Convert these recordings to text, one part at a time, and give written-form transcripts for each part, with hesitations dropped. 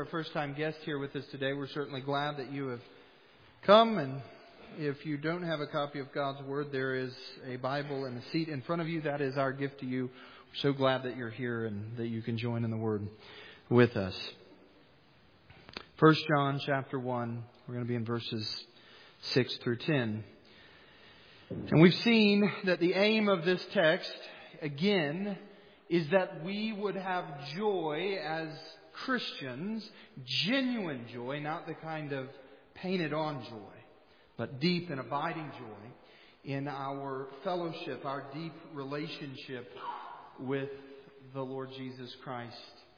first-time guest here with us today, we're certainly glad that you have come. And if you don't have a copy of God's Word, there is a Bible and a seat in front of you. That is our gift to you. We're so glad that you're here and that you can join in the Word with us. 1 John chapter 1, we're going to be in verses 6 through 10. And we've seen that the aim of this text, again, is that we would have joy as Christians, genuine joy, not the kind of painted-on joy, but deep and abiding joy in our fellowship, our deep relationship with the Lord Jesus Christ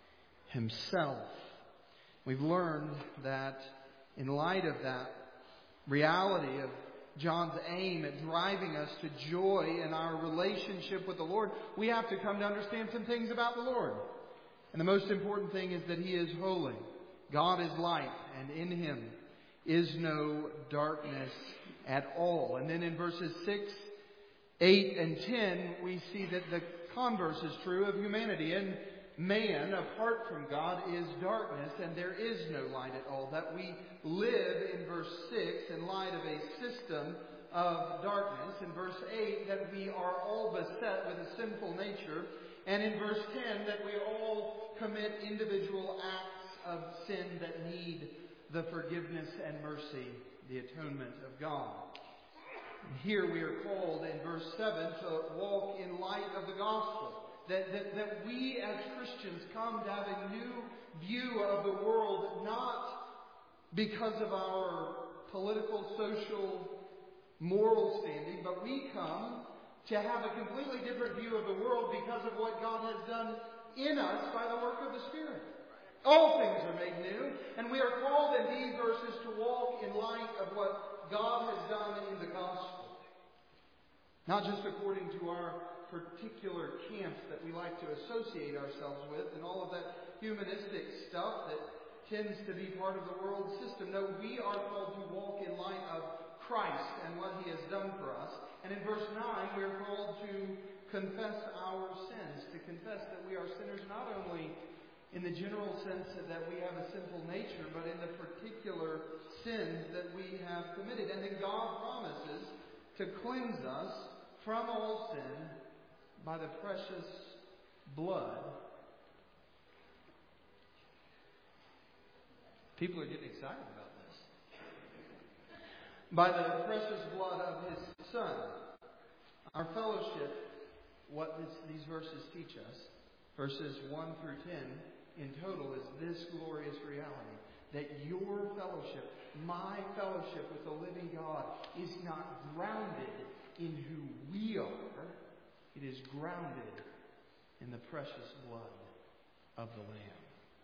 Himself. We've learned that in light of that reality of John's aim at driving us to joy in our relationship with the Lord, we have to come to understand some things about the Lord. And the most important thing is that He is holy. God is light, and in Him is no darkness at all. And then in verses 6, 8, and 10, we see that the converse is true of humanity. And man, apart from God, is darkness, and there is no light at all. That we live, in verse 6, in light of a system of darkness. In verse 8, that we are all beset with a sinful nature. And in verse 10, that we all commit individual acts of sin that need the forgiveness and mercy, the atonement of God. And here we are called, in verse 7, to walk in light of the gospel. That we as Christians come to have a new view of the world, not because of our political, social, moral standing, but we come to have a completely different view of the world because of what God has done in us by the work of the Spirit. All things are made new, and we are called in these verses to walk in light of what God has done in the gospel. Not just according to our particular camps that we like to associate ourselves with and all of that humanistic stuff that tends to be part of the world system. No, we are called to walk in light of Christ and what He has done for us. And in verse 9, we are called to confess our sins, to confess that we are sinners not only in the general sense that we have a sinful nature, but in the particular sins that we have committed. And then God promises to cleanse us from all sin by the precious blood. People are getting excited about this. By the precious blood of His Son. Our fellowship, what these verses teach us, verses 1 through 10, in total is this glorious reality. That your fellowship, my fellowship with the living God, is not grounded in who we are. It is grounded in the precious blood of the Lamb.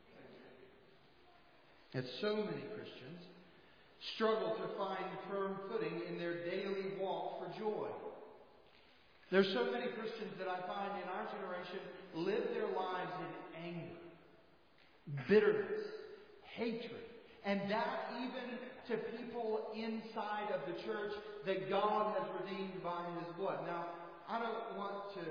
And so many Christians struggle to find firm footing in their daily walk for joy. There's so many Christians that I find in our generation live their lives in anger, bitterness, hatred, and that even to people inside of the church that God has redeemed by His blood. Now, I don't want to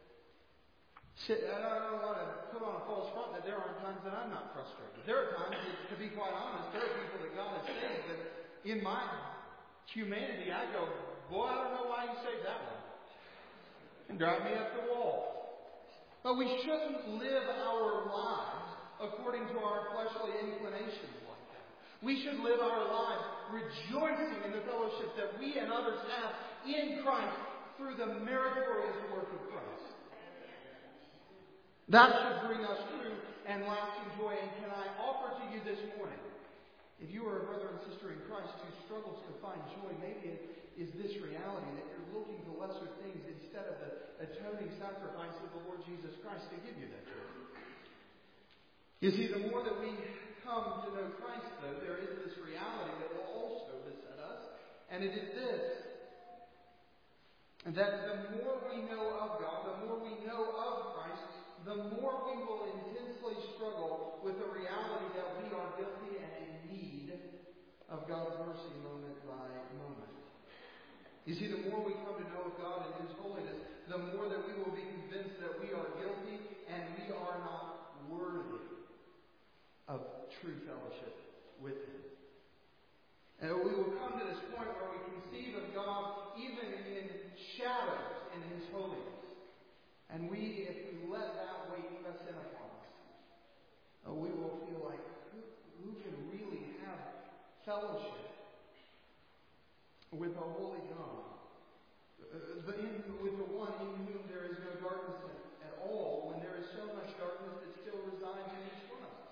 put on a false front that there aren't times that I'm not frustrated. There are times, to be quite honest, there are people that God has saved that in my humanity I go, boy, I don't know why you saved that one. And drive me up the wall. But we shouldn't live our lives according to our fleshly inclinations like that. We should live our lives rejoicing in the fellowship that we and others have in Christ through the meritorious work of Christ. That should bring us true and lasting joy. And can I offer to you this morning, if you are a brother and sister in Christ who struggles to find joy, maybe it is this reality that you're looking to lesser things instead of the atoning sacrifice of the Lord Jesus Christ to give you that joy. You see, the more that we come to know Christ, though, there is this reality that will also beset us, and it is this: that the more we know of God, the more we know of Christ, the more we will intensely struggle with the reality that we are guilty and in need of God's mercy moment by moment. You see, the more we come to know of God and His holiness, the more that we will be convinced that we are guilty and we are not worthy of true fellowship with Him. And we will come to this point where we conceive of God even in shadows in His holiness. And we, if we let that weight press in upon us, we will feel like, who can really have fellowship with a holy God? With the one in whom there is no darkness at all, when there is so much darkness that still resides in each one of us.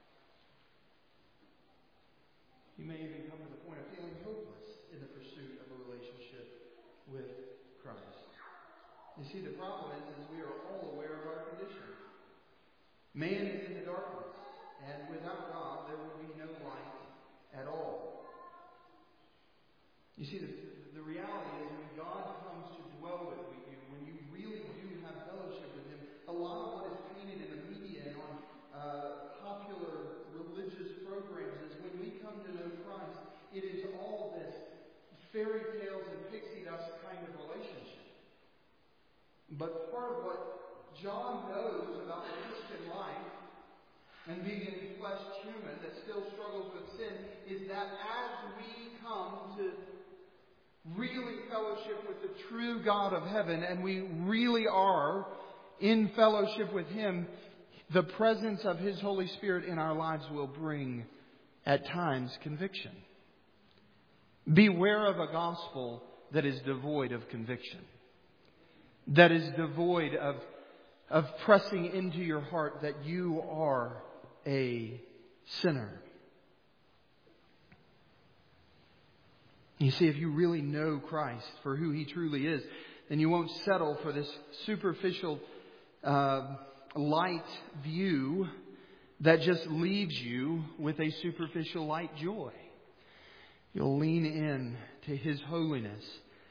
You may even come to the point of feeling hopeless in the pursuit of a relationship with Christ. You see, the problem is we are all aware of our condition. Man is in the darkness, and without God there will be no light at all. You see, the reality is when God comes to dwell with you, when you really do have fellowship with Him, a lot of what is painted in the media and on popular religious programs is when we come to know Christ, it is all this fairy tales and pixie dust kind of relationship. But part of what John knows about the Christian life and being an enfleshed human that still struggles with sin is that as we come to really fellowship with the true God of heaven, and we really are in fellowship with Him, the presence of His Holy Spirit in our lives will bring, at times, conviction. Beware of a gospel that is devoid of conviction, that is devoid of pressing into your heart that you are a sinner. You see, if you really know Christ for who He truly is, then you won't settle for this superficial light view that just leaves you with a superficial light joy. You'll lean in to His holiness,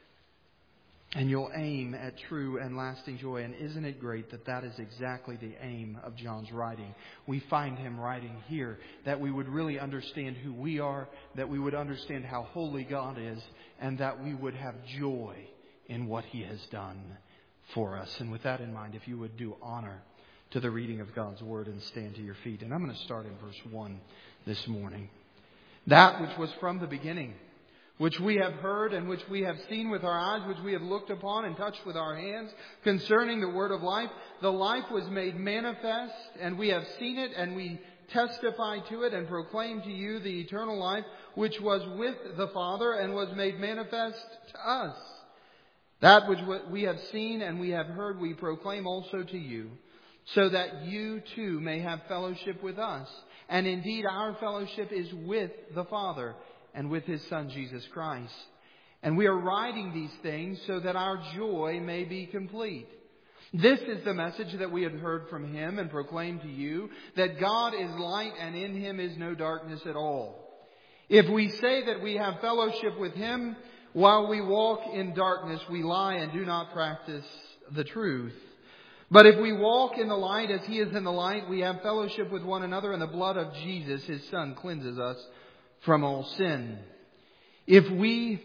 and you'll aim at true and lasting joy. And isn't it great that that is exactly the aim of John's writing? We find him writing here that we would really understand who we are, that we would understand how holy God is, and that we would have joy in what He has done for us. And with that in mind, if you would do honor to the reading of God's Word and stand to your feet. And I'm going to start in verse 1 this morning. That which was from the beginning, which we have heard and which we have seen with our eyes, which we have looked upon and touched with our hands, concerning the word of life. The life was made manifest, and we have seen it, and we testify to it, and proclaim to you the eternal life, which was with the Father, and was made manifest to us. That which we have seen and we have heard, we proclaim also to you, so that you too may have fellowship with us. And indeed, our fellowship is with the Father and with His Son, Jesus Christ. And we are writing these things so that our joy may be complete. This is the message that we have heard from Him and proclaimed to you, that God is light and in Him is no darkness at all. If we say that we have fellowship with Him while we walk in darkness, we lie and do not practice the truth. But if we walk in the light as He is in the light, we have fellowship with one another, and the blood of Jesus, His Son, cleanses us from all sin. If we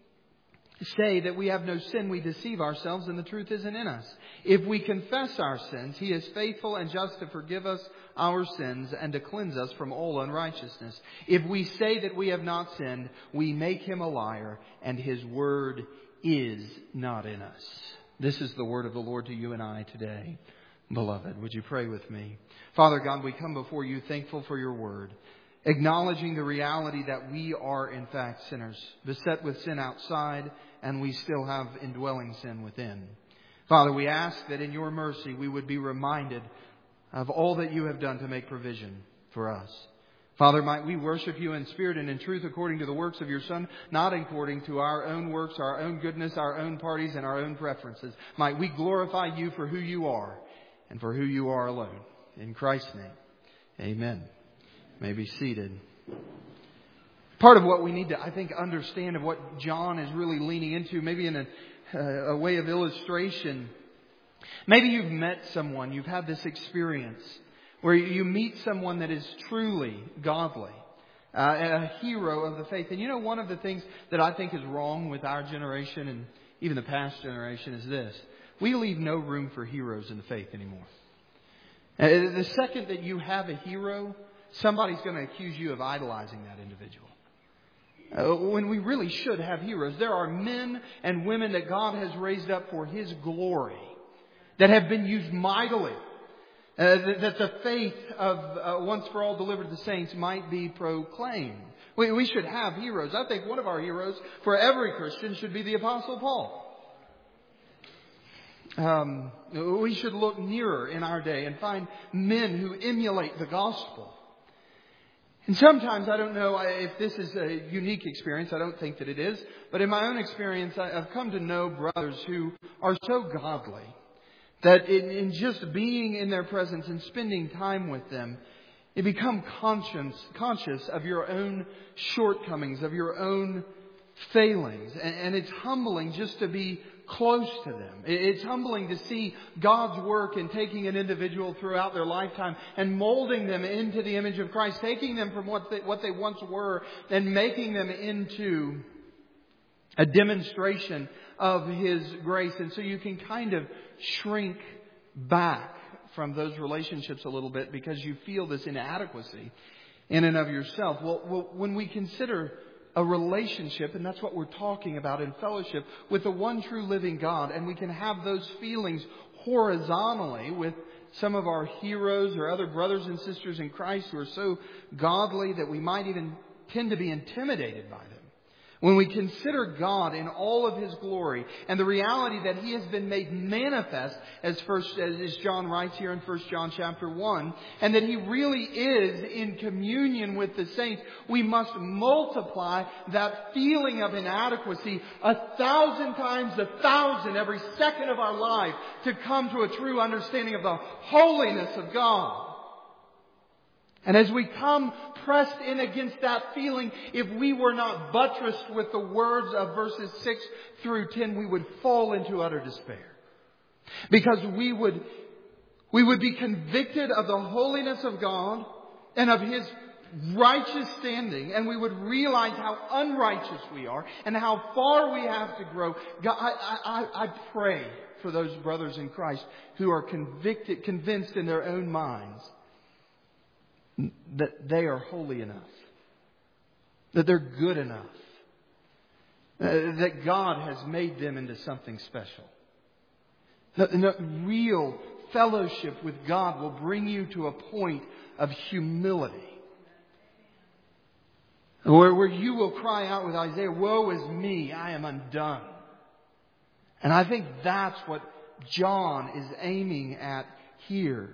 say that we have no sin, we deceive ourselves, and the truth isn't in us. If we confess our sins, He is faithful and just to forgive us our sins and to cleanse us from all unrighteousness. If we say that we have not sinned, we make Him a liar, and His word is not in us. This is the word of the Lord to you and I today. Beloved, would you pray with me? Father God, we come before you thankful for your word, acknowledging the reality that we are in fact sinners, beset with sin outside, and we still have indwelling sin within. Father, we ask that in your mercy we would be reminded of all that you have done to make provision for us. Father, might we worship you in spirit and in truth according to the works of your Son, not according to our own works, our own goodness, our own parties, and our own preferences. Might we glorify you for who you are and for who you are alone. In Christ's name, amen. You may be seated. Part of what we need to, I think, understand of what John is really leaning into, maybe in a way of illustration. Maybe you've met someone, you've had this experience where you meet someone that is truly godly, a hero of the faith. And you know, one of the things that I think is wrong with our generation and even the past generation is this. We leave no room for heroes in the faith anymore. The second that you have a hero, somebody's going to accuse you of idolizing that individual. When we really should have heroes. There are men and women that God has raised up for His glory that have been used mightily. That the faith of once for all delivered to the saints might be proclaimed. We should have heroes. I think one of our heroes for every Christian should be the Apostle Paul. We should look nearer in our day and find men who emulate the gospel. And sometimes, I don't know if this is a unique experience. I don't think that it is. But in my own experience, I've come to know brothers who are so godly that in just being in their presence and spending time with them, you become conscious of your own shortcomings, of your own failings. And it's humbling just to be close to them. It's humbling to see God's work in taking an individual throughout their lifetime and molding them into the image of Christ, taking them from what they once were and making them into a demonstration of His grace. And so you can kind of shrink back from those relationships a little bit because you feel this inadequacy in and of yourself. Well, when we consider a relationship, and that's what we're talking about in fellowship, with the one true living God, and we can have those feelings horizontally with some of our heroes or other brothers and sisters in Christ who are so godly that we might even tend to be intimidated by them. When we consider God in all of His glory and the reality that He has been made manifest, as John writes here in 1 John chapter 1, and that He really is in communion with the saints, we must multiply that feeling of inadequacy 1,000 times 1,000 every second of our life to come to a true understanding of the holiness of God. And as we come pressed in against that feeling, if we were not buttressed with the words of verses 6 through 10, we would fall into utter despair. Because we would be convicted of the holiness of God and of His righteous standing, and we would realize how unrighteous we are and how far we have to grow. God, I pray for those brothers in Christ who are convinced in their own minds that they are holy enough, that they're good enough, that God has made them into something special. The real fellowship with God will bring you to a point of humility, where you will cry out with Isaiah, "Woe is me, I am undone." And I think that's what John is aiming at here.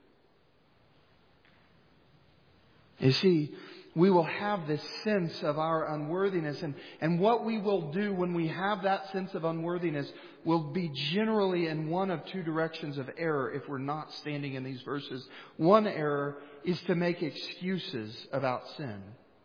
You see, we will have this sense of our unworthiness. And what we will do when we have that sense of unworthiness will be generally in one of two directions of error if we're not standing in these verses. One error is to make excuses about sin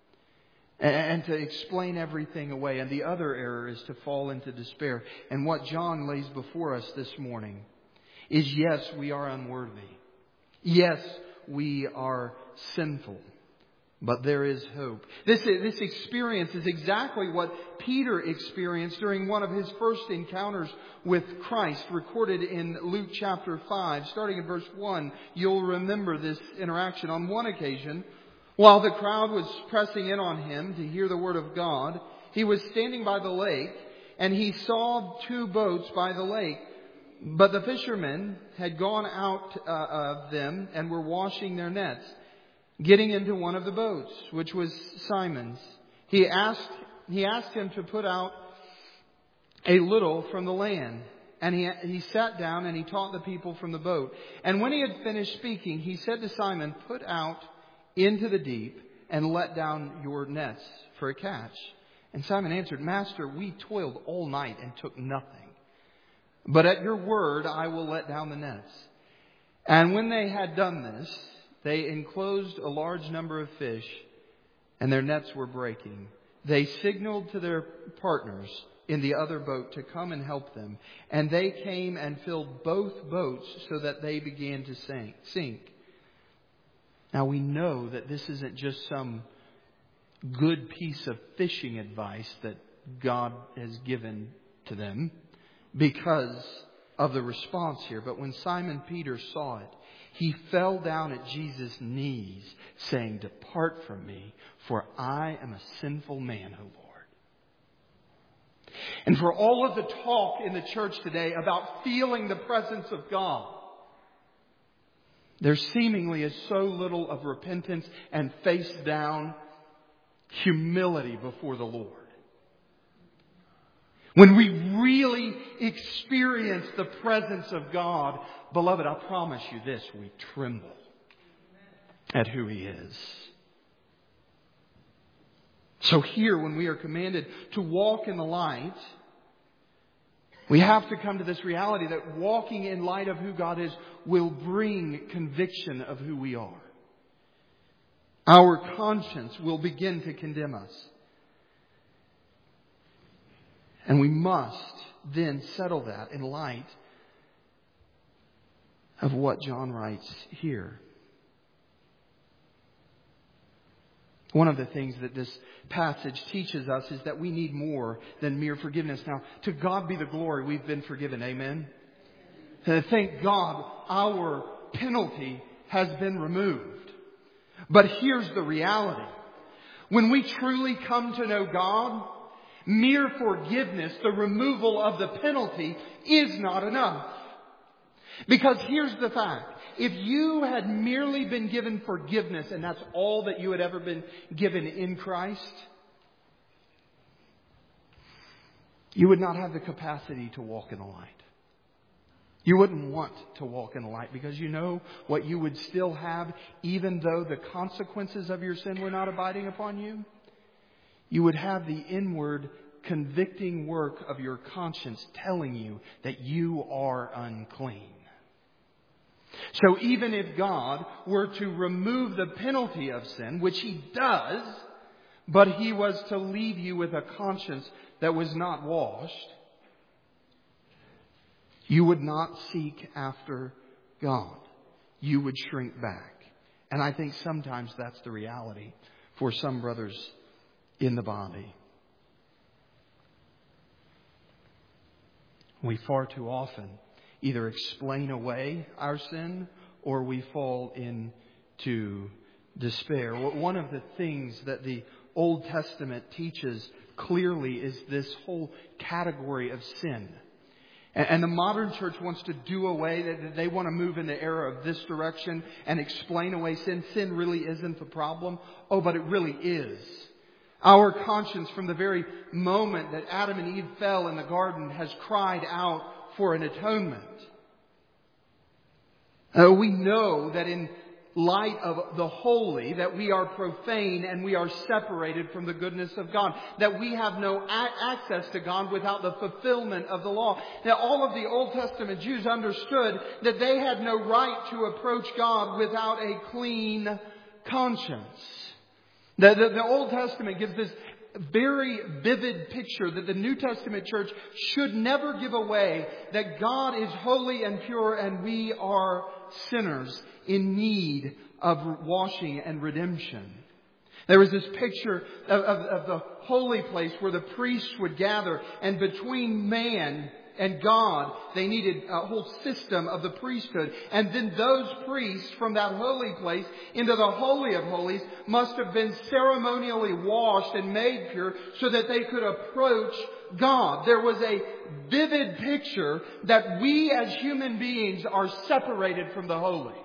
and to explain everything away. And the other error is to fall into despair. And what John lays before us this morning is, yes, we are unworthy. Yes, we are sinful. But there is hope. This experience is exactly what Peter experienced during one of his first encounters with Christ, recorded in Luke chapter 5. Starting in verse 1, you'll remember this interaction. On one occasion, while the crowd was pressing in on him to hear the word of God, he was standing by the lake, and he saw two boats by the lake. But the fishermen had gone out of them and were washing their nets. Getting into one of the boats, which was Simon's, he asked him to put out a little from the land. And he sat down and he taught the people from the boat. And when he had finished speaking, he said to Simon, "Put out into the deep and let down your nets for a catch." And Simon answered, "Master, we toiled all night and took nothing. But at your word I will let down the nets." And when they had done this, they enclosed a large number of fish, and their nets were breaking. They signaled to their partners in the other boat to come and help them. And they came and filled both boats so that they began to sink. Now we know that this isn't just some good piece of fishing advice that God has given to them because of the response here. But when Simon Peter saw it, He fell down at Jesus' knees, saying, "Depart from me, for I am a sinful man, O Lord." And for all of the talk in the church today about feeling the presence of God, there seemingly is so little of repentance and face down humility before the Lord. When we really experience the presence of God, beloved, I promise you this, we tremble at who He is. So here, when we are commanded to walk in the light, we have to come to this reality that walking in light of who God is will bring conviction of who we are. Our conscience will begin to condemn us. And we must then settle that in light of what John writes here. One of the things that this passage teaches us is that we need more than mere forgiveness. Now, to God be the glory, we've been forgiven. Amen? Thank God our penalty has been removed. But here's the reality. When we truly come to know God, mere forgiveness, the removal of the penalty, is not enough. Because here's the fact. If you had merely been given forgiveness and that's all that you had ever been given in Christ, you would not have the capacity to walk in the light. You wouldn't want to walk in the light because you know what you would still have even though the consequences of your sin were not abiding upon you? You would have the inward convicting work of your conscience telling you that you are unclean. So even if God were to remove the penalty of sin, which He does, but He was to leave you with a conscience that was not washed, you would not seek after God. You would shrink back. And I think sometimes that's the reality for some brothers in the body. We far too often either explain away our sin or we fall into despair. One of the things that the Old Testament teaches clearly is this whole category of sin. And the modern church wants to do away, they want to move in the era of this direction and explain away sin. Sin really isn't the problem. Oh, but it really is. Our conscience from the very moment that Adam and Eve fell in the garden has cried out for an atonement. We know that in light of the holy, that we are profane and we are separated from the goodness of God. That we have no access to God without the fulfillment of the law. Now, all of the Old Testament Jews understood that they had no right to approach God without a clean conscience. The Old Testament gives this very vivid picture that the New Testament church should never give away, that God is holy and pure and we are sinners in need of washing and redemption. There was this picture of the holy place where the priests would gather, and between man and God, they needed a whole system of the priesthood. And then those priests from that holy place into the Holy of Holies must have been ceremonially washed and made pure so that they could approach God. There was a vivid picture that we as human beings are separated from the holy.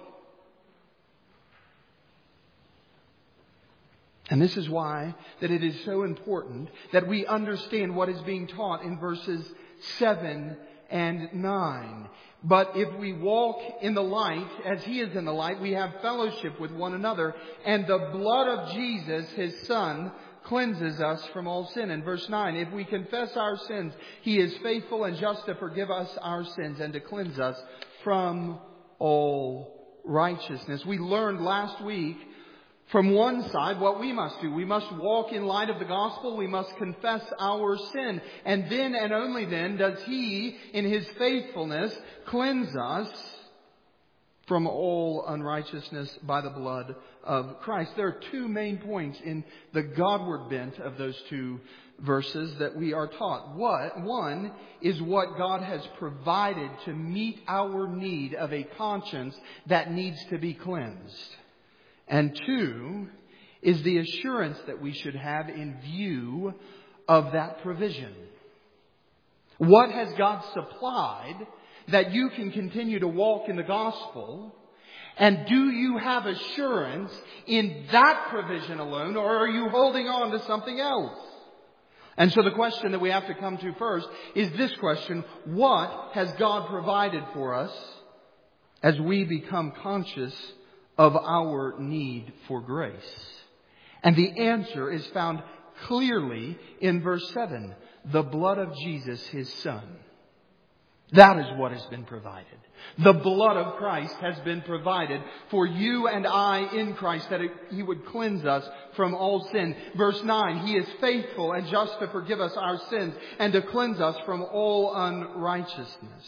And this is why that it is so important that we understand what is being taught in verses 7 and 9. But if we walk in the light, as He is in the light, we have fellowship with one another. And the blood of Jesus, His Son, cleanses us from all sin. In verse 9, if we confess our sins, He is faithful and just to forgive us our sins and to cleanse us from all righteousness. We learned last week from one side what we must do. We must walk in light of the gospel. We must confess our sin. And then and only then does He, in His faithfulness, cleanse us from all unrighteousness by the blood of Christ. There are two main points in the Godward bent of those two verses that we are taught. One is what God has provided to meet our need of a conscience that needs to be cleansed. And two is the assurance that we should have in view of that provision. What has God supplied that you can continue to walk in the gospel? And do you have assurance in that provision alone, or are you holding on to something else? And so the question that we have to come to first is this question: what has God provided for us as we become conscious of our need for grace? And the answer is found clearly in verse 7. The blood of Jesus, His Son. That is what has been provided. The blood of Christ has been provided for you and I in Christ, that He would cleanse us from all sin. Verse 9, He is faithful and just to forgive us our sins and to cleanse us from all unrighteousness.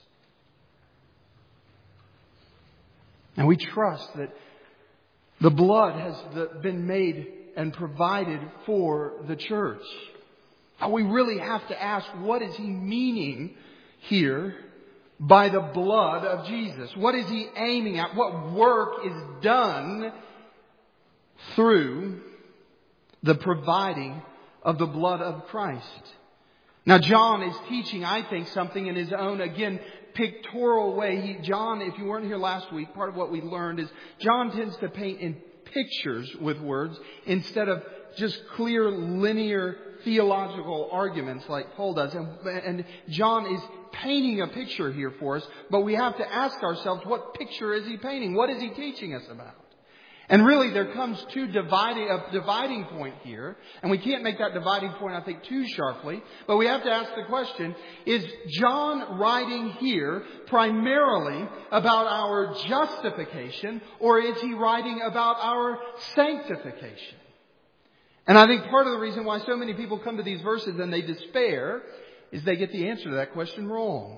And we trust that the blood has been made and provided for the church. But we really have to ask, what is He meaning here by the blood of Jesus? What is He aiming at? What work is done through the providing of the blood of Christ? Now, John is teaching, I think, something in his own, again, pictorial way. John, if you weren't here last week, part of what we learned is John tends to paint in pictures with words instead of just clear, linear theological arguments like Paul does. And John is painting a picture here for us, but we have to ask ourselves, what picture is he painting? What is he teaching us about? And really there comes a dividing point here, and we can't make that dividing point, I think, too sharply, but we have to ask the question, is John writing here primarily about our justification, or is he writing about our sanctification? And I think part of the reason why so many people come to these verses and they despair is they get the answer to that question wrong.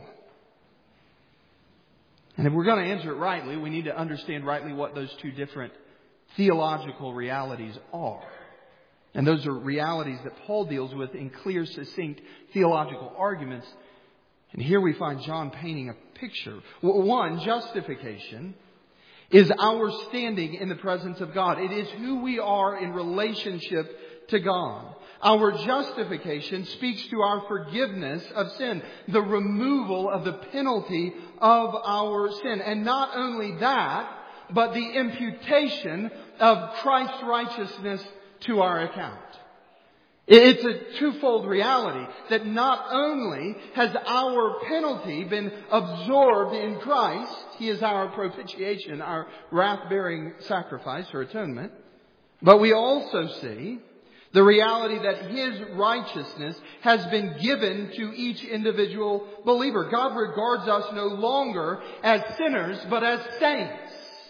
And if we're going to answer it rightly, we need to understand rightly what those two different theological realities are. And those are realities that Paul deals with in clear, succinct theological arguments. And here we find John painting a picture. One, justification is our standing in the presence of God. It is who we are in relationship to God. Our justification speaks to our forgiveness of sin, the removal of the penalty of our sin. And not only that, but the imputation of Christ's righteousness to our account. It's a twofold reality that not only has our penalty been absorbed in Christ, He is our propitiation, our wrath-bearing sacrifice or atonement, but we also see the reality that His righteousness has been given to each individual believer. God regards us no longer as sinners, but as saints.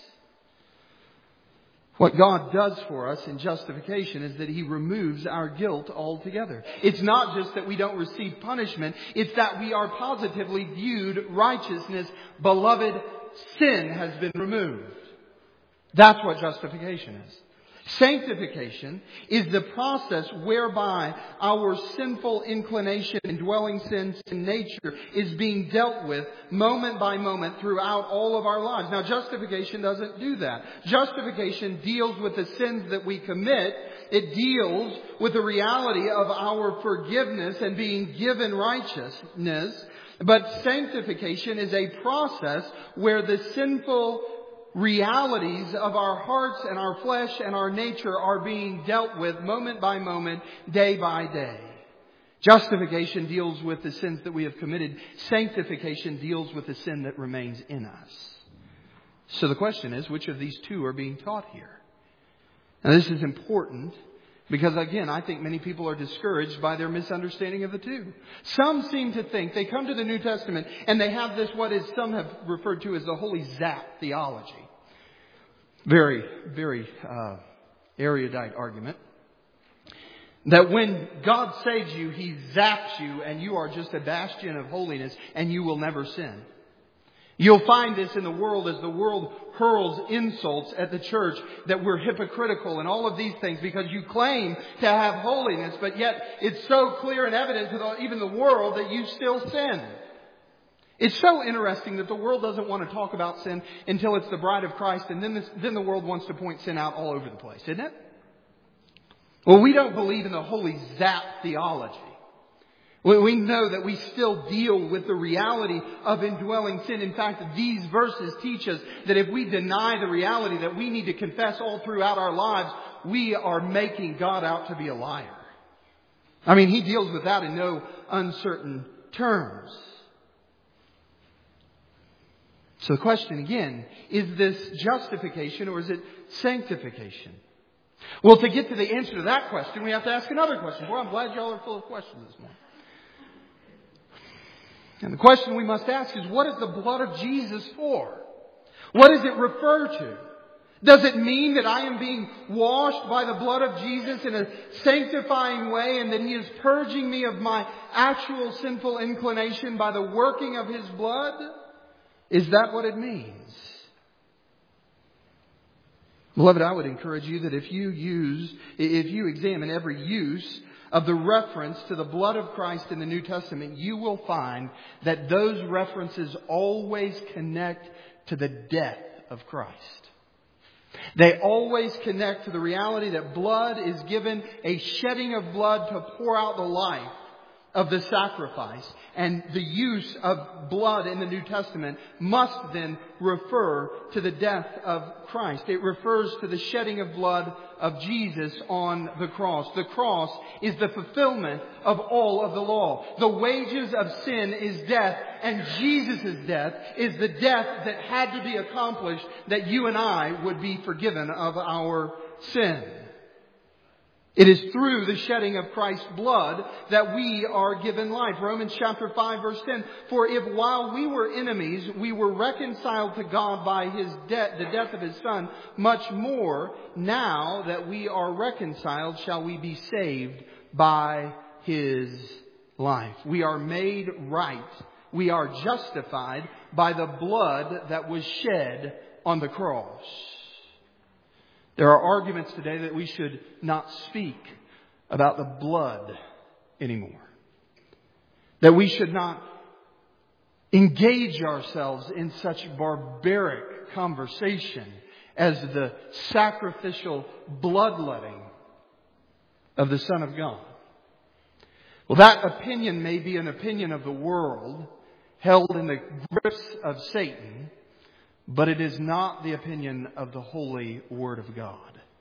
What God does for us in justification is that He removes our guilt altogether. It's not just that we don't receive punishment. It's that we are positively viewed righteousness. Beloved, sin has been removed. That's what justification is. Sanctification is the process whereby our sinful inclination and dwelling sins in nature is being dealt with moment by moment throughout all of our lives. Now, justification doesn't do that. Justification deals with the sins that we commit. It deals with the reality of our forgiveness and being given righteousness. But sanctification is a process where the sinful realities of our hearts and our flesh and our nature are being dealt with moment by moment, day by day. Justification deals with the sins that we have committed. Sanctification deals with the sin that remains in us. So the question is, which of these two are being taught here? Now this is important because, again, I think many people are discouraged by their misunderstanding of the two. Some seem to think, they come to the New Testament and they have this, what is some have referred to as the holy zap theology. Very, very erudite argument. That when God saves you, He zaps you and you are just a bastion of holiness and you will never sin. You'll find this in the world as the world hurls insults at the church that we're hypocritical and all of these things because you claim to have holiness, but yet it's so clear and evident to even the world that you still sin. It's so interesting that the world doesn't want to talk about sin until it's the bride of Christ, and then the world wants to point sin out all over the place, isn't it? Well, we don't believe in the holy zap theology. We know that we still deal with the reality of indwelling sin. In fact, these verses teach us that if we deny the reality that we need to confess all throughout our lives, we are making God out to be a liar. I mean, He deals with that in no uncertain terms. So the question again, is this justification or is it sanctification? Well, to get to the answer to that question, we have to ask another question. Boy, I'm glad y'all are full of questions this morning. And the question we must ask is, what is the blood of Jesus for? What does it refer to? Does it mean that I am being washed by the blood of Jesus in a sanctifying way and that He is purging me of my actual sinful inclination by the working of His blood? Is that what it means? Beloved, I would encourage you that if you examine every use of the reference to the blood of Christ in the New Testament, you will find that those references always connect to the death of Christ. They always connect to the reality that blood is given, a shedding of blood to pour out the life of the sacrifice. And the use of blood in the New Testament must then refer to the death of Christ. It refers to the shedding of blood of Jesus on the cross. The cross is the fulfillment of all of the law. The wages of sin is death, and Jesus' death is the death that had to be accomplished that you and I would be forgiven of our sin. It is through the shedding of Christ's blood that we are given life. Romans chapter 5 verse 10. For if while we were enemies, we were reconciled to God by the death of His Son, much more now that we are reconciled shall we be saved by His life. We are made right. We are justified by the blood that was shed on the cross. There are arguments today that we should not speak about the blood anymore. That we should not engage ourselves in such barbaric conversation as the sacrificial bloodletting of the Son of God. Well, that opinion may be an opinion of the world held in the grips of Satan, but it is not the opinion of the holy Word of God.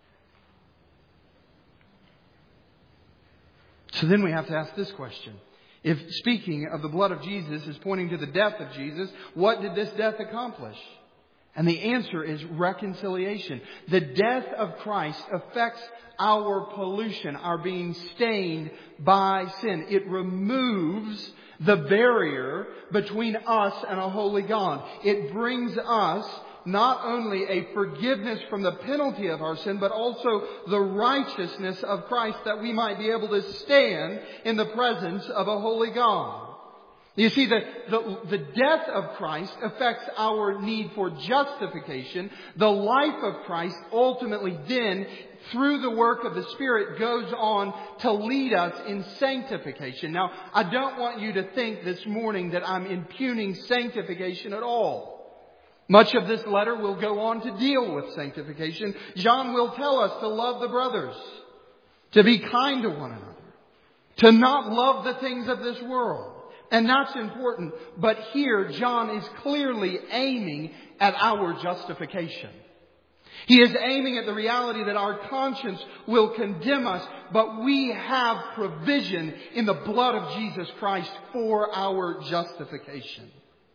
So then we have to ask this question. If speaking of the blood of Jesus is pointing to the death of Jesus, what did this death accomplish? And the answer is reconciliation. The death of Christ affects our pollution, our being stained by sin. It removes the barrier between us and a holy God. It brings us not only a forgiveness from the penalty of our sin, but also the righteousness of Christ, that we might be able to stand in the presence of a holy God. You see, the death of Christ affects our need for justification. The life of Christ ultimately then, through the work of the Spirit, goes on to lead us in sanctification. Now, I don't want you to think this morning that I'm impugning sanctification at all. Much of this letter will go on to deal with sanctification. John will tell us to love the brothers, to be kind to one another, to not love the things of this world. And that's important. But here, John is clearly aiming at our justification. He is aiming at the reality that our conscience will condemn us, but we have provision in the blood of Jesus Christ for our justification.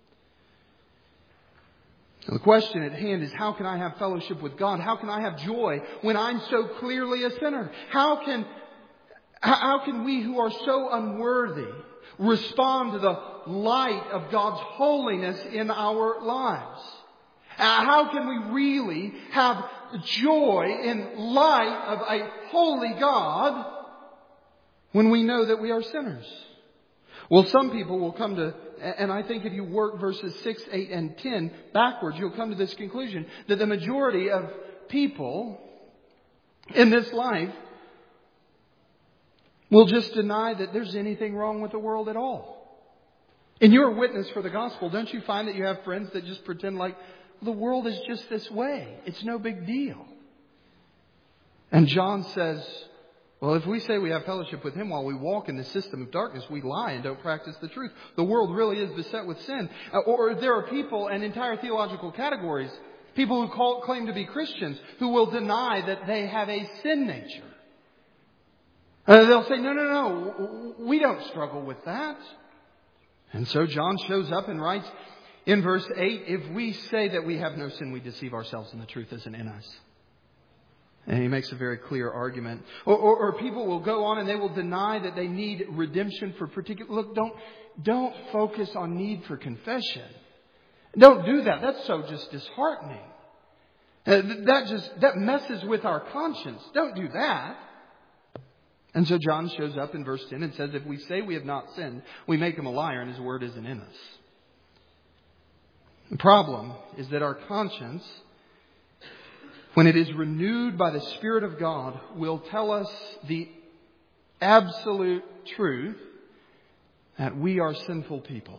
Now, the question at hand is, how can I have fellowship with God? How can I have joy when I'm so clearly a sinner? How can we who are so unworthy respond to the light of God's holiness in our lives? How can we really have joy in light of a holy God when we know that we are sinners? Well, some people will come to, and I think if you work verses 6, 8, and 10 backwards, you'll come to this conclusion that the majority of people in this life will just deny that there's anything wrong with the world at all. In your witness for the gospel, don't you find that you have friends that just pretend like the world is just this way? It's no big deal. And John says, well, if we say we have fellowship with Him while we walk in the system of darkness, we lie and don't practice the truth. The world really is beset with sin. Or there are people and entire theological categories, people who claim to be Christians, who will deny that they have a sin nature. They'll say, no, we don't struggle with that. And so John shows up and writes in verse 8, if we say that we have no sin, we deceive ourselves and the truth isn't in us. And he makes a very clear argument. Or people will go on and they will deny that they need redemption for particular... Look, don't focus on need for confession. Don't do that. That's so just disheartening. That messes with our conscience. Don't do that. And so John shows up in verse 10 and says, if we say we have not sinned, we make Him a liar and His word isn't in us. The problem is that our conscience, when it is renewed by the Spirit of God, will tell us the absolute truth that we are sinful people.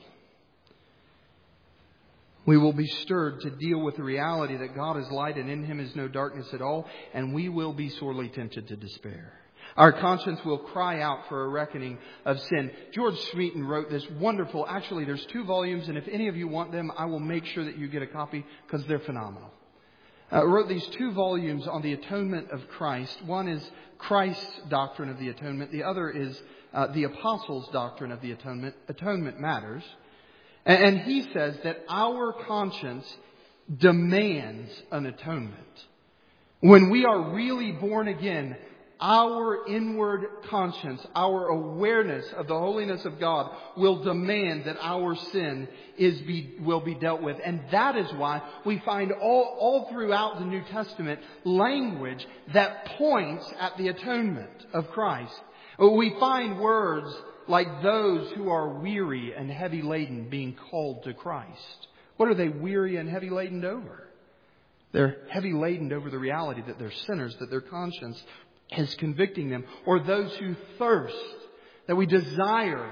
We will be stirred to deal with the reality that God is light and in Him is no darkness at all, and we will be sorely tempted to despair. Our conscience will cry out for a reckoning of sin. George Smeaton wrote this wonderful, actually there's 2 volumes, and if any of you want them, I will make sure that you get a copy because they're phenomenal. Wrote these 2 volumes on the atonement of Christ. One is Christ's doctrine of the atonement. The other is the Apostles' doctrine of the atonement. Atonement matters. And he says that our conscience demands an atonement. When we are really born again, our inward conscience, our awareness of the holiness of God will demand that our sin will be dealt with. And that is why we find all throughout the New Testament language that points at the atonement of Christ. We find words like those who are weary and heavy laden being called to Christ. What are they weary and heavy laden over? They're heavy laden over the reality that they're sinners, that their conscience is convicting them. Or those who thirst, that we desire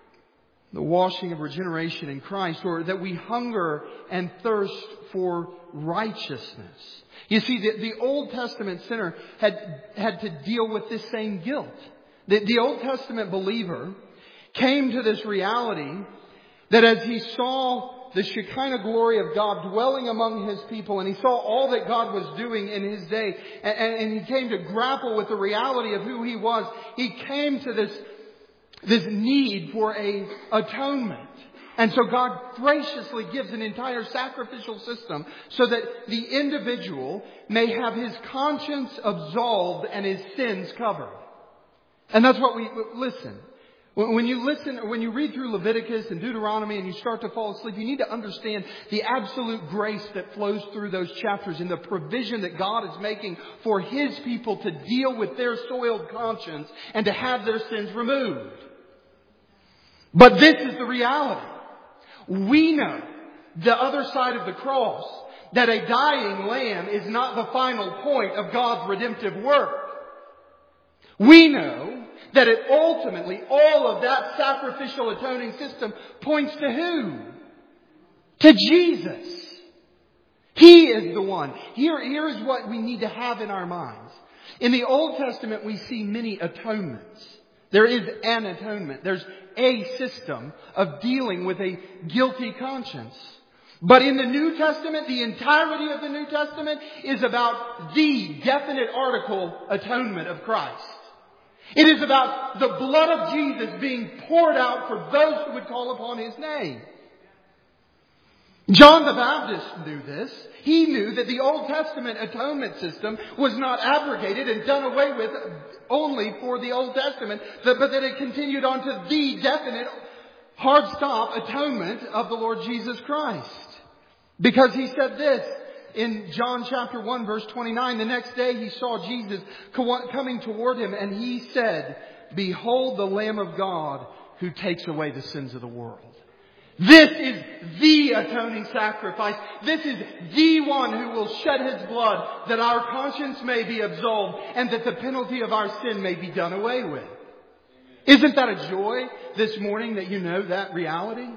the washing of regeneration in Christ, or that we hunger and thirst for righteousness. You see, the Old Testament sinner had to deal with this same guilt. The Old Testament believer came to this reality that as he saw the Shekinah glory of God dwelling among His people, and he saw all that God was doing in His day, and he came to grapple with the reality of who He was, he came to this need for a atonement. And so God graciously gives an entire sacrificial system so that the individual may have his conscience absolved and his sins covered. And that's what listen. When you read through Leviticus and Deuteronomy and you start to fall asleep, you need to understand the absolute grace that flows through those chapters and the provision that God is making for His people to deal with their soiled conscience and to have their sins removed. But this is the reality. We know the other side of the cross, that a dying lamb is not the final point of God's redemptive work. We know that it ultimately, all of that sacrificial atoning system points to who? To Jesus. He is the one. Here is what we need to have in our minds. In the Old Testament, we see many atonements. There is an atonement. There's a system of dealing with a guilty conscience. But in the New Testament, the entirety of the New Testament is about the definite article atonement of Christ. It is about the blood of Jesus being poured out for those who would call upon His name. John the Baptist knew this. He knew that the Old Testament atonement system was not abrogated and done away with only for the Old Testament, but that it continued on to the definite hard stop atonement of the Lord Jesus Christ. Because He said this in John chapter 1 verse 29, the next day He saw Jesus coming toward Him and He said, "Behold the Lamb of God who takes away the sins of the world. This is the atoning sacrifice. This is the one who will shed His blood that our conscience may be absolved and that the penalty of our sin may be done away with. Isn't that a joy this morning that you know that reality?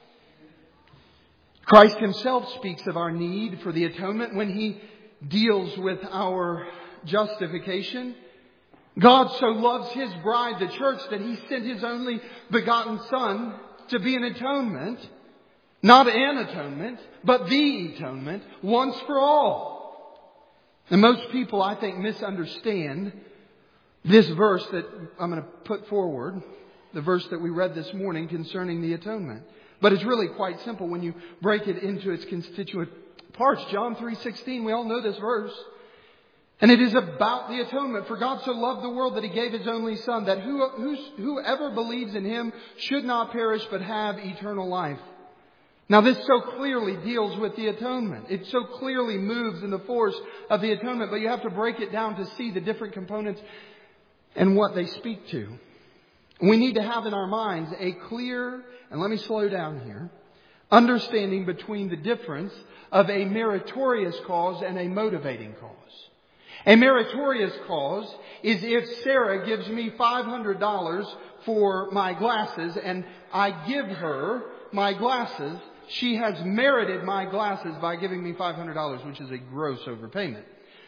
Christ Himself speaks of our need for the atonement when He deals with our justification. God so loves His bride, the church, that He sent His only begotten Son to be an atonement. Not an atonement, but the atonement, once for all. And most people, I think, misunderstand this verse that I'm going to put forward, the verse that we read this morning concerning the atonement. But it's really quite simple when you break it into its constituent parts. John 3:16, we all know this verse. And it is about the atonement. For God so loved the world that He gave His only Son, that whoever believes in Him should not perish but have eternal life. Now this so clearly deals with the atonement. It so clearly moves in the force of the atonement. But you have to break it down to see the different components and what they speak to. We need to have in our minds a clear, and let me slow down here, understanding between the difference of a meritorious cause and a motivating cause. A meritorious cause is if Sarah gives me $500 for my glasses and I give her my glasses, she has merited my glasses by giving me $500, which is a gross overpayment.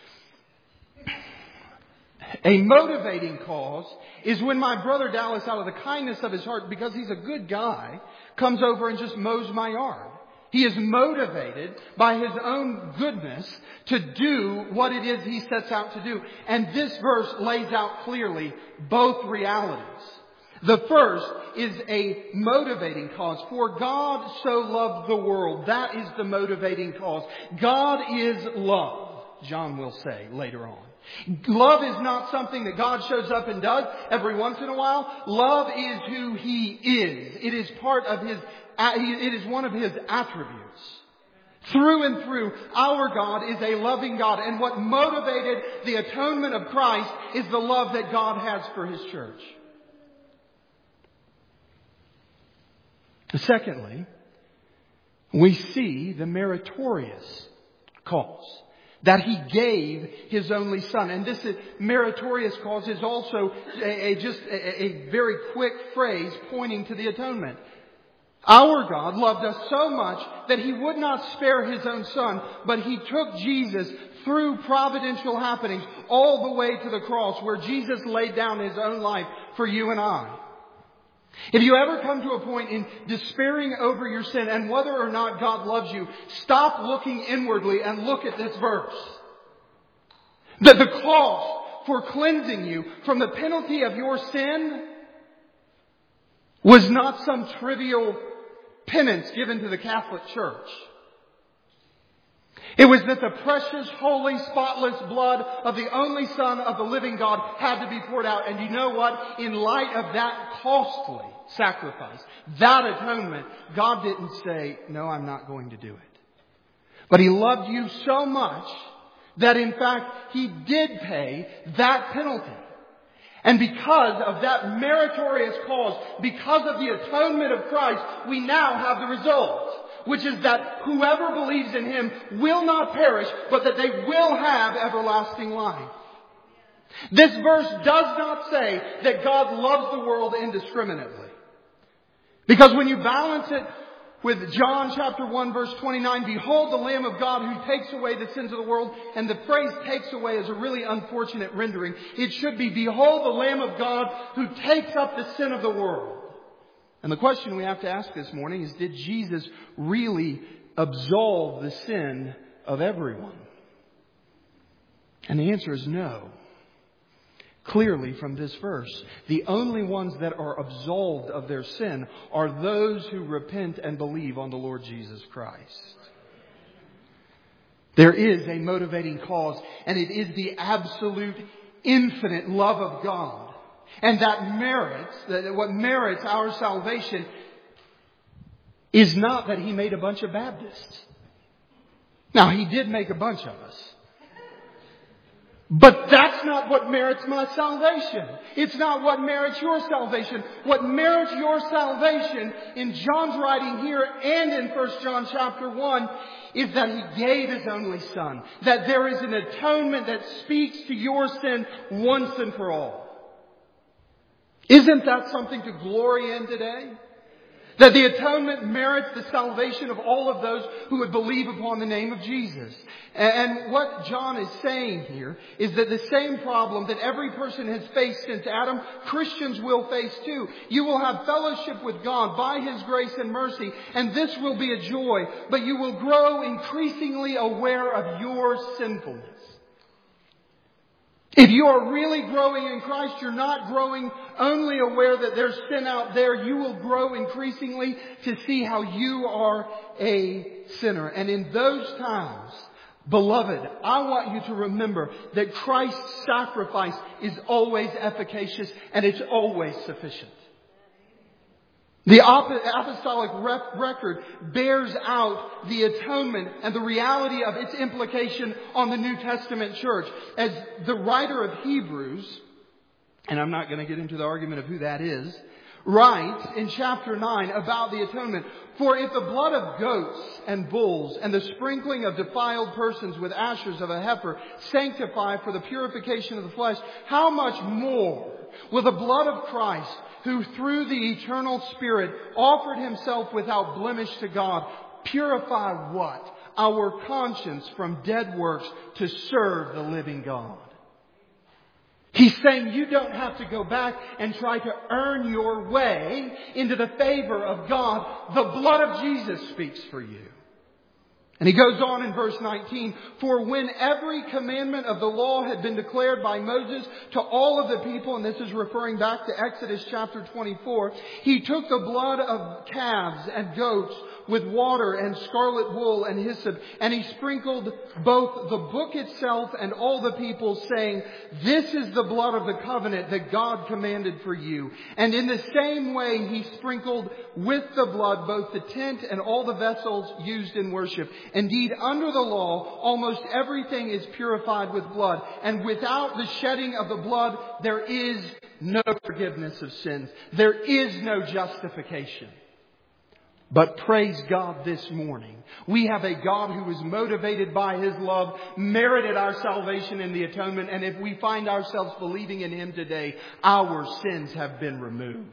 A motivating cause is when my brother Dallas, out of the kindness of his heart, because he's a good guy, comes over and just mows my yard. He is motivated by his own goodness to do what it is he sets out to do. And this verse lays out clearly both realities. The first is a motivating cause. For God so loved the world. That is the motivating cause. God is love, John will say later on. Love is not something that God shows up and does every once in a while. Love is who He is. It is part of His, it is one of His attributes. Through and through, our God is a loving God. And what motivated the atonement of Christ is the love that God has for His church. Secondly, we see the meritorious cause. That He gave His only Son. And this meritorious cause is also a very quick phrase pointing to the atonement. Our God loved us so much that He would not spare His own Son, but He took Jesus through providential happenings all the way to the cross, where Jesus laid down His own life for you and I. If you ever come to a point in despairing over your sin and whether or not God loves you, stop looking inwardly and look at this verse. That the cost for cleansing you from the penalty of your sin was not some trivial penance given to the Catholic Church. It was that the precious, holy, spotless blood of the only Son of the living God had to be poured out. And you know what? In light of that costly sacrifice, that atonement, God didn't say, no, I'm not going to do it. But He loved you so much that in fact He did pay that penalty. And because of that meritorious cause, because of the atonement of Christ, we now have the result. Which is that whoever believes in Him will not perish, but that they will have everlasting life. This verse does not say that God loves the world indiscriminately. Because when you balance it with John chapter 1 verse 29, behold the Lamb of God who takes away the sins of the world. And the phrase takes away is a really unfortunate rendering. It should be, behold the Lamb of God who takes up the sin of the world. And the question we have to ask this morning is, did Jesus really absolve the sin of everyone? And the answer is no. Clearly from this verse, the only ones that are absolved of their sin are those who repent and believe on the Lord Jesus Christ. There is a motivating cause, and it is the absolute, infinite love of God. And what merits our salvation is not that He made a bunch of Baptists. Now, He did make a bunch of us. But that's not what merits my salvation. It's not what merits your salvation. What merits your salvation in John's writing here and in 1 John chapter 1 is that He gave His only Son. That there is an atonement that speaks to your sin once and for all. Isn't that something to glory in today? That the atonement merits the salvation of all of those who would believe upon the name of Jesus. And what John is saying here is that the same problem that every person has faced since Adam, Christians will face too. You will have fellowship with God by His grace and mercy, and this will be a joy, but you will grow increasingly aware of your sinfulness. If you are really growing in Christ, you're not growing only aware that there's sin out there. You will grow increasingly to see how you are a sinner. And in those times, beloved, I want you to remember that Christ's sacrifice is always efficacious and it's always sufficient. The apostolic record bears out the atonement and the reality of its implication on the New Testament church. As the writer of Hebrews, and I'm not going to get into the argument of who that is, writes in chapter 9 about the atonement. For if the blood of goats and bulls and the sprinkling of defiled persons with ashes of a heifer sanctify for the purification of the flesh, how much more will the blood of Christ, who through the eternal Spirit offered Himself without blemish to God, purify what? Our conscience from dead works to serve the living God. He's saying you don't have to go back and try to earn your way into the favor of God. The blood of Jesus speaks for you. And he goes on in verse 19, for when every commandment of the law had been declared by Moses to all of the people, and this is referring back to Exodus chapter 24, he took the blood of calves and goats with water and scarlet wool and hyssop, and he sprinkled both the book itself and all the people, saying, this is the blood of the covenant that God commanded for you. And in the same way he sprinkled with the blood both the tent and all the vessels used in worship. Indeed, under the law, almost everything is purified with blood, and without the shedding of the blood, there is no forgiveness of sins. There is no justification. But praise God this morning, we have a God who is motivated by His love, merited our salvation in the atonement, and if we find ourselves believing in Him today, our sins have been removed.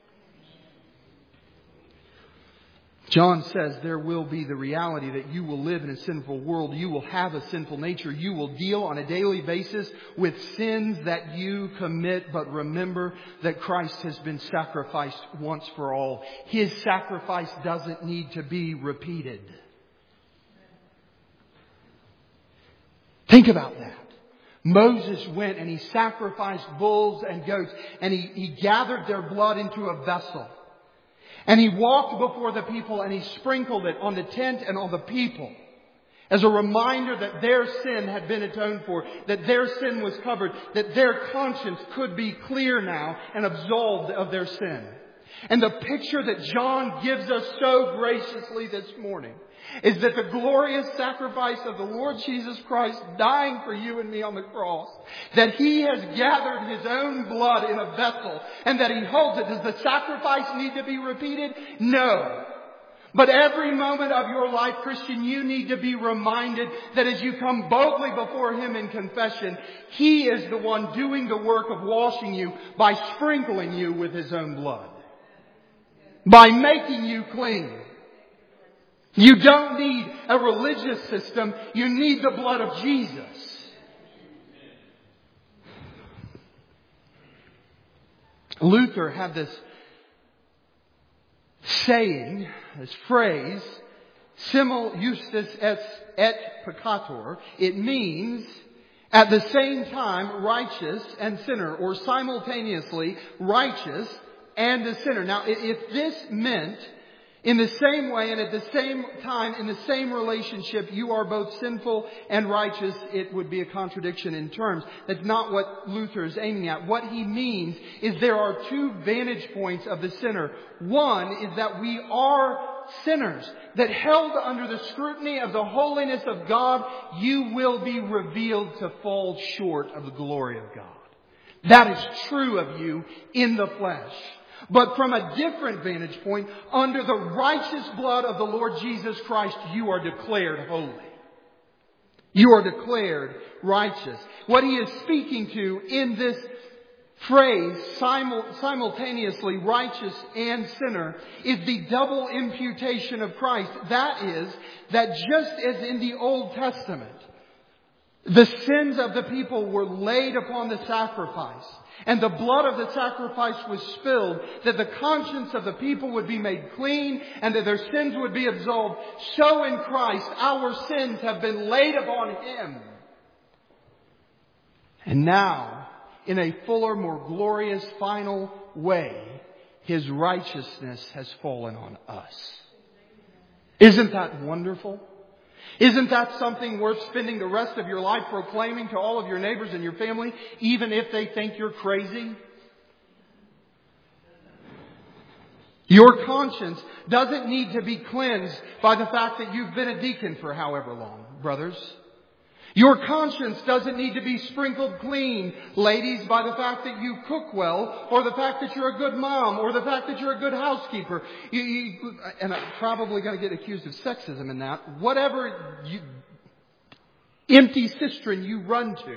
John says there will be the reality that you will live in a sinful world. You will have a sinful nature. You will deal on a daily basis with sins that you commit. But remember that Christ has been sacrificed once for all. His sacrifice doesn't need to be repeated. Think about that. Moses went and he sacrificed bulls and goats, and he gathered their blood into a vessel. And he walked before the people and he sprinkled it on the tent and on the people as a reminder that their sin had been atoned for, that their sin was covered, that their conscience could be clear now and absolved of their sin. And the picture that John gives us so graciously this morning is that the glorious sacrifice of the Lord Jesus Christ dying for you and me on the cross, that He has gathered His own blood in a vessel and that He holds it. Does the sacrifice need to be repeated? No. But every moment of your life, Christian, you need to be reminded that as you come boldly before Him in confession, He is the one doing the work of washing you by sprinkling you with His own blood, by making you clean. You don't need a religious system. You need the blood of Jesus. Luther had this saying, this phrase, simul justus et peccator. It means at the same time righteous and sinner, or simultaneously righteous and a sinner. Now, if this meant in the same way and at the same time, in the same relationship, you are both sinful and righteous, it would be a contradiction in terms. That's not what Luther is aiming at. What he means is there are two vantage points of the sinner. One is that we are sinners, that held under the scrutiny of the holiness of God, you will be revealed to fall short of the glory of God. That is true of you in the flesh. But from a different vantage point, under the righteous blood of the Lord Jesus Christ, you are declared holy. You are declared righteous. What he is speaking to in this phrase, simultaneously righteous and sinner, is the double imputation of Christ. That is, that just as in the Old Testament, the sins of the people were laid upon the sacrifice, and the blood of the sacrifice was spilled, that the conscience of the people would be made clean, and that their sins would be absolved, so in Christ our sins have been laid upon Him. And now, in a fuller, more glorious, final way, His righteousness has fallen on us. Isn't that wonderful? Isn't that something worth spending the rest of your life proclaiming to all of your neighbors and your family, even if they think you're crazy? Your conscience doesn't need to be cleansed by the fact that you've been a deacon for however long, brothers. Your conscience doesn't need to be sprinkled clean, ladies, by the fact that you cook well, or the fact that you're a good mom, or the fact that you're a good housekeeper. And I'm probably going to get accused of sexism in that. Whatever empty cistern you run to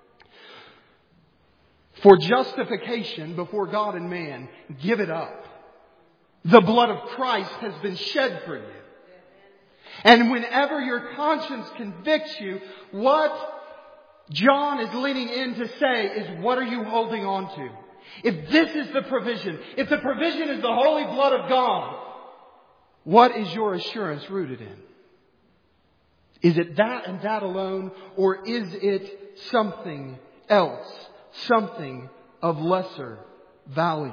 for justification before God and man, give it up. The blood of Christ has been shed for you. And whenever your conscience convicts you, what John is leaning in to say is, what are you holding on to? If this is the provision, if the provision is the holy blood of God, what is your assurance rooted in? Is it that and that alone, or is it something else, something of lesser value?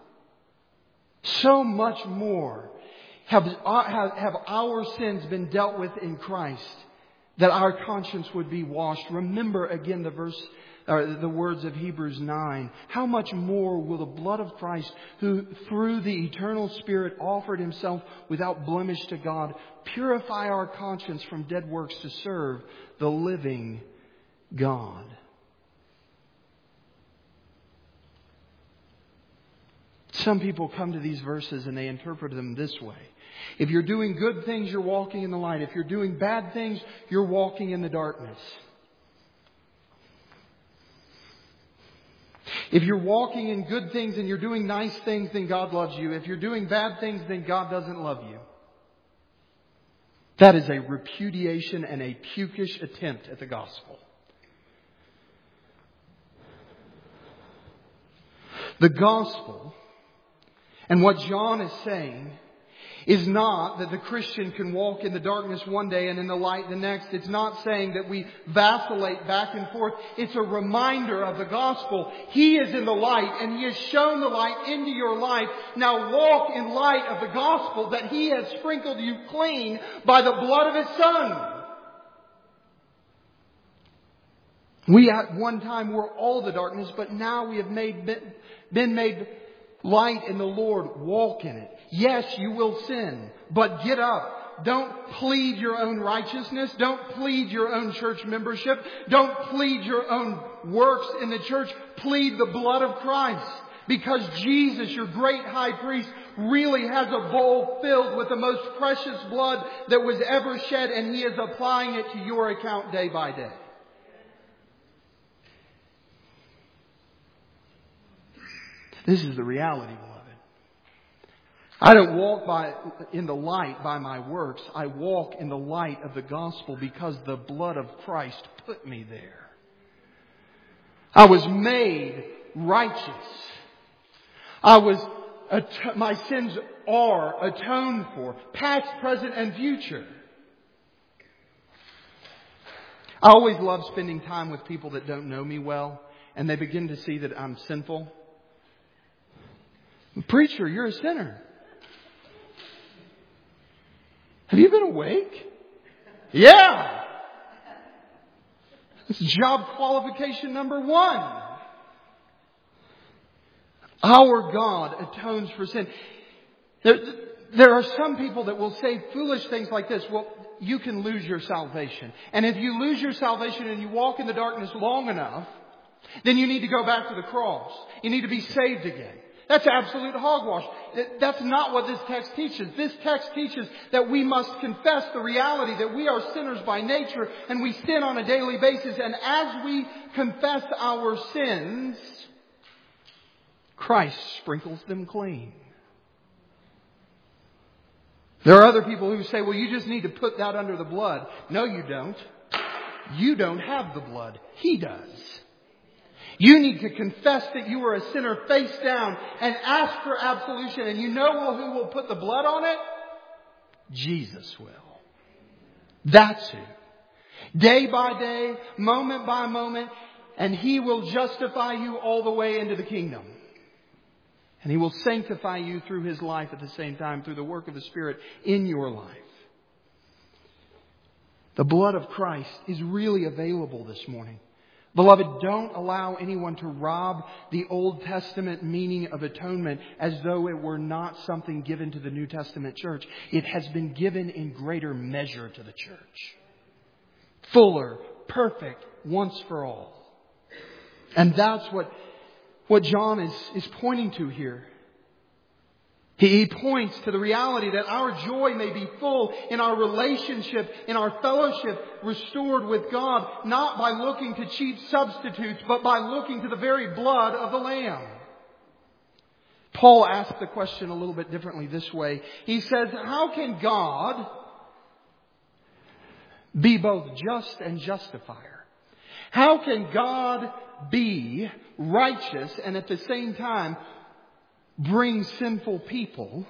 So much more have our sins been dealt with in Christ, that our conscience would be washed. Remember again the words of Hebrews 9. How much more will the blood of Christ, who through the eternal Spirit offered Himself without blemish to God, purify our conscience from dead works to serve the living God? Some people come to these verses and they interpret them this way. If you're doing good things, you're walking in the light. If you're doing bad things, you're walking in the darkness. If you're walking in good things and you're doing nice things, then God loves you. If you're doing bad things, then God doesn't love you. That is a repudiation and a pukish attempt at the gospel. The gospel, and what John is saying, is not that the Christian can walk in the darkness one day and in the light the next. It's not saying that we vacillate back and forth. It's a reminder of the gospel. He is in the light and He has shown the light into your life. Now walk in light of the gospel, that He has sprinkled you clean by the blood of His Son. We at one time were all the darkness, but now we have been made light in the Lord. Walk in it. Yes, you will sin, but get up. Don't plead your own righteousness. Don't plead your own church membership. Don't plead your own works in the church. Plead the blood of Christ. Because Jesus, your great high priest, really has a bowl filled with the most precious blood that was ever shed, and He is applying it to your account day by day. This is the reality, beloved. I don't walk in the light by my works. I walk in the light of the gospel because the blood of Christ put me there. I was made righteous. My sins are atoned for, past, present, and future. I always love spending time with people that don't know me well, and they begin to see that I'm sinful. Preacher, you're a sinner. Have you been awake? Yeah. This is job qualification number 1. Our God atones for sin. There are some people that will say foolish things like this. Well, you can lose your salvation. And if you lose your salvation and you walk in the darkness long enough, then you need to go back to the cross. You need to be saved again. That's absolute hogwash. That's not what this text teaches. This text teaches that we must confess the reality that we are sinners by nature and we sin on a daily basis. And as we confess our sins, Christ sprinkles them clean. There are other people who say, well, you just need to put that under the blood. No, you don't. You don't have the blood. He does. You need to confess that you are a sinner face down and ask for absolution. And you know who will put the blood on it? Jesus will. That's who. Day by day, moment by moment, and He will justify you all the way into the kingdom. And He will sanctify you through His life at the same time, through the work of the Spirit in your life. The blood of Christ is really available this morning. Beloved, don't allow anyone to rob the Old Testament meaning of atonement as though it were not something given to the New Testament church. It has been given in greater measure to the church. Fuller, perfect, once for all. And that's what John is pointing to here. He points to the reality that our joy may be full in our relationship, in our fellowship restored with God, not by looking to cheap substitutes, but by looking to the very blood of the Lamb. Paul asked the question a little bit differently this way. He says, how can God be both just and justifier? How can God be righteous and at the same time bring sinful people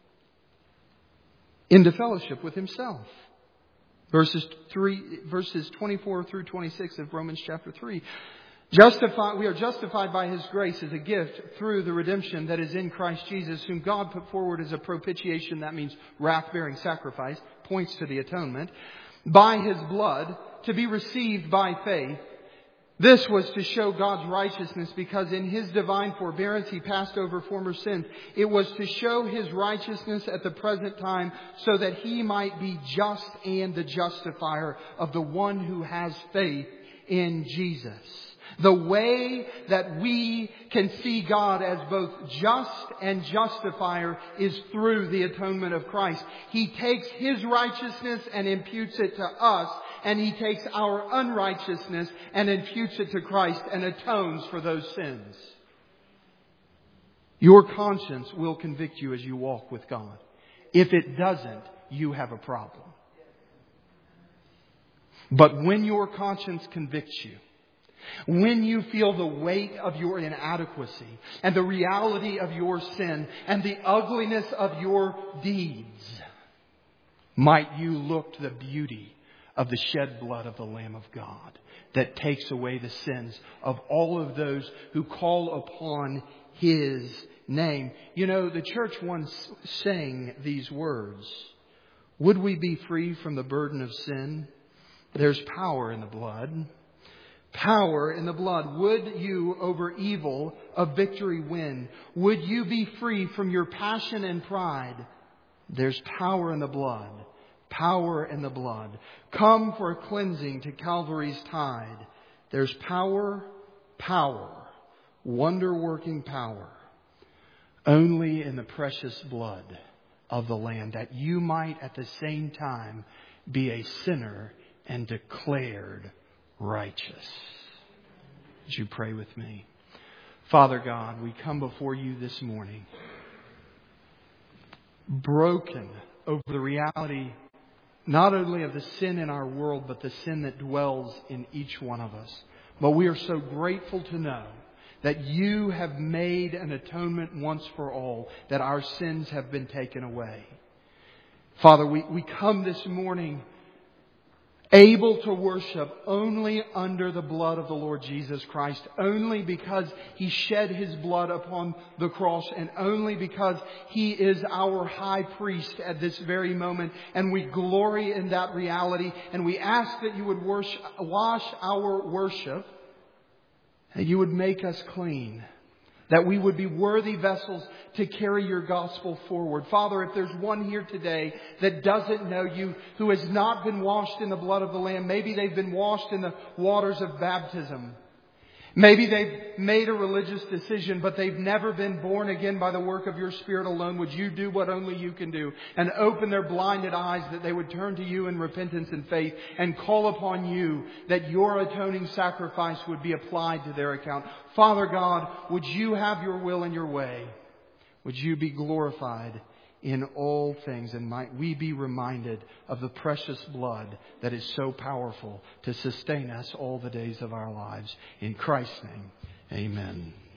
into fellowship with Himself? Verses 24 through 26 of Romans chapter 3. We are justified by His grace as a gift through the redemption that is in Christ Jesus, whom God put forward as a propitiation, that means wrath-bearing sacrifice, points to the atonement, by His blood, to be received by faith. This was to show God's righteousness because in His divine forbearance He passed over former sins. It was to show His righteousness at the present time so that He might be just and the justifier of the one who has faith in Jesus. The way that we can see God as both just and justifier is through the atonement of Christ. He takes His righteousness and imputes it to us. And He takes our unrighteousness and imputes it to Christ and atones for those sins. Your conscience will convict you as you walk with God. If it doesn't, you have a problem. But when your conscience convicts you, when you feel the weight of your inadequacy and the reality of your sin and the ugliness of your deeds, might you look to the beauty of the shed blood of the Lamb of God that takes away the sins of all of those who call upon His name. You know, the church once sang these words. Would we be free from the burden of sin? There's power in the blood. Power in the blood. Would you over evil a victory win? Would you be free from your passion and pride? There's power in the blood. Power in the blood. Come for a cleansing to Calvary's tide. There's power, wonder-working power, only in the precious blood of the Lamb, that you might at the same time be a sinner and declared righteous. Would you pray with me? Father God, we come before You this morning, broken over the reality not only of the sin in our world, but the sin that dwells in each one of us. But we are so grateful to know that You have made an atonement once for all, that our sins have been taken away. Father, we come this morning able to worship only under the blood of the Lord Jesus Christ, only because He shed His blood upon the cross, and only because He is our high priest at this very moment. And we glory in that reality, and we ask that You would wash our worship, that You would make us clean, that we would be worthy vessels to carry your gospel forward. Father, if there's one here today that doesn't know you, who has not been washed in the blood of the Lamb, maybe they've been washed in the waters of baptism. Maybe they've made a religious decision, but they've never been born again by the work of your Spirit alone. Would you do what only you can do and open their blinded eyes that they would turn to you in repentance and faith and call upon you that your atoning sacrifice would be applied to their account. Father God, would you have your will and your way? Would you be glorified in all things, and might we be reminded of the precious blood that is so powerful to sustain us all the days of our lives. In Christ's name, amen.